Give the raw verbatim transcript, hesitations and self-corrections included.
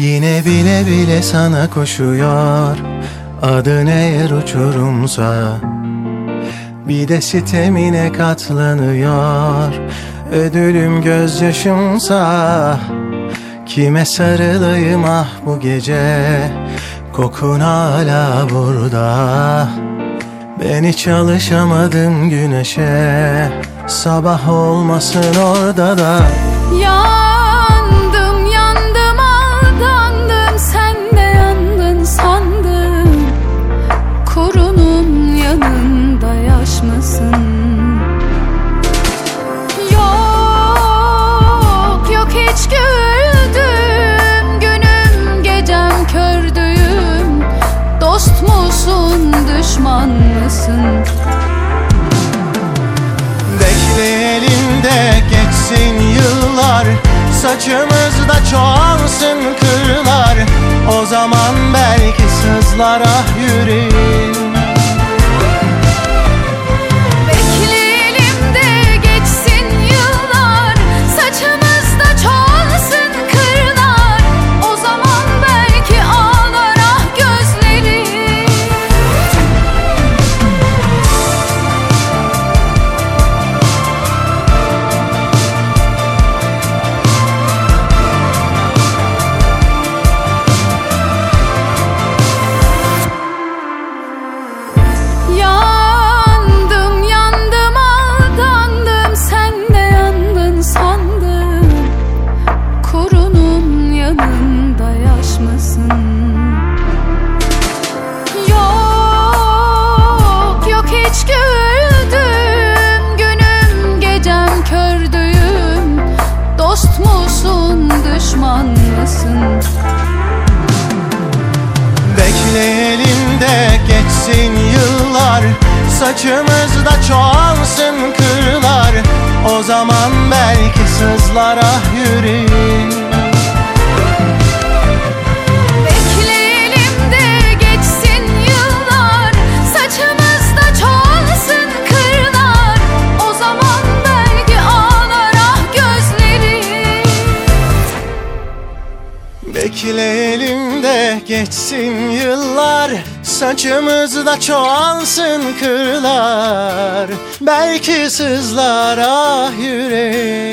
Yine bile bile sana koşuyor. Adın eğer uçurumsa, bir de sitemine katlanıyor. Ödülüm gözyaşımsa, kime sarılayım ah bu gece? Kokun hala burada. Ben hiç alışamadım güneşe. Sabah olmasın orada da. Yandım yandım aldandım, sen de yandın sandım. Kurunun yanında yaş mısın? Yok yok hiç güldüm, günüm gecem kördüğüm. Dost musun düşman mısın? Bekleyelim de geçsin yıllar, saçımızda çoğalsın kırlar. O zaman belki sızlar ah yüreğim. Bekleyelim de geçsin yıllar, saçımızda çoğalsın kırlar. O zaman belki ağlar ah gözlerim. Yandım yandım aldandım, sen de yandın sandım. Kurunun yanında yaş mısın? Yok yok hiç güldüm, günüm gecem kördüğüm. Dost musun düşman mısın? Bekleyelim de geçsin yıllar, saçımızda çoğalsın kırlar. O zaman belki sızlar ah yüreğim. Bekleyelim de geçsin yıllar, saçımızda çoğalsın kırlar. O zaman belki ağlar ah gözlerim. Bekleyelim de geçsin yıllar, saçımızda çoğalsın kırlar. Belki sızlar ah yüreğim.